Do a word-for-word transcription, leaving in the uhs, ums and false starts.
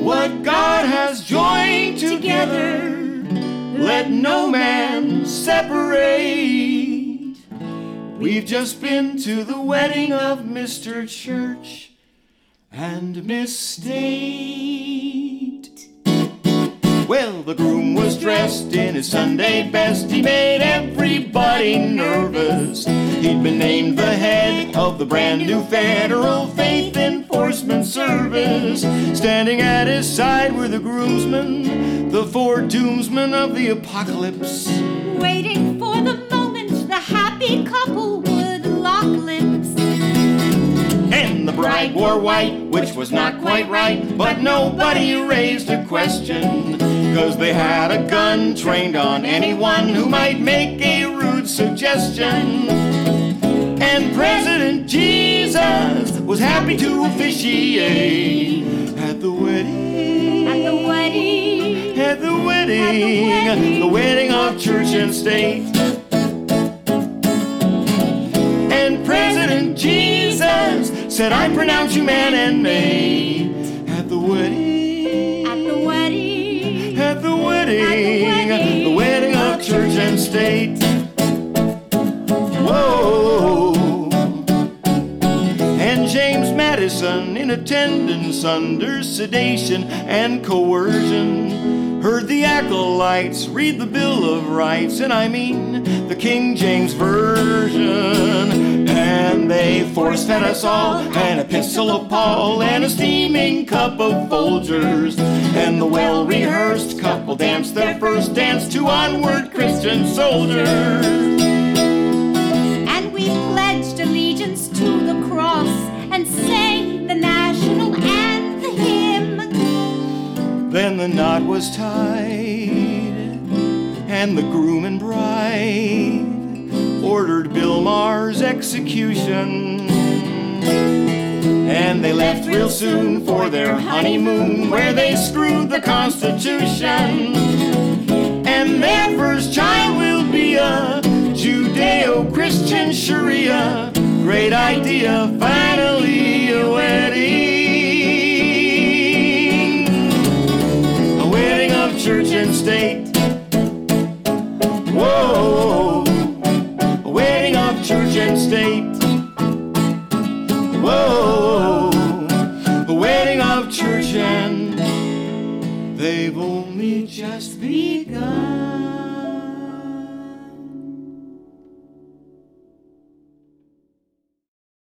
What God has joined together, let no man separate. We've just been to the wedding of Mister Church and Miss State. Well, the groom was dressed in his Sunday best. He made everybody nervous. He'd been named the head of the brand new Federal Faith Enforcement Service. Standing at his side were the groomsmen, the four doomsmen of the apocalypse, waiting for the moment the happy couple would lock lips. And the bride wore white, which was not quite right, but nobody raised a question, 'cause they had a gun trained on anyone who might make a rude suggestion. And President Jesus was happy to officiate at the wedding, at the wedding, at the wedding, at the wedding, the wedding of church and state. And President Jesus said, I pronounce you man and maid at the wedding, at the wedding, at the wedding, at the wedding, the wedding of church and state. Whoa! And James Madison, in attendance under sedation and coercion, heard the acolytes read the Bill of Rights, and I mean the King James Version. And they force-fed us all an epistle of Paul and a steaming cup of Folgers. And the well-rehearsed couple danced their first dance to Onward Christian Soldiers. And we pledged allegiance to the cross and sang the national anthem. Then the knot was tied, and the groom and bride ordered Bill Maher's execution. And they left real soon for their honeymoon, where they screwed the Constitution. And their first child will be a Judeo-Christian Sharia. Great idea, finally a wedding. A wedding of church and state. Whoa! A wedding of church and state. Whoa! A wedding of church and they've only just begun.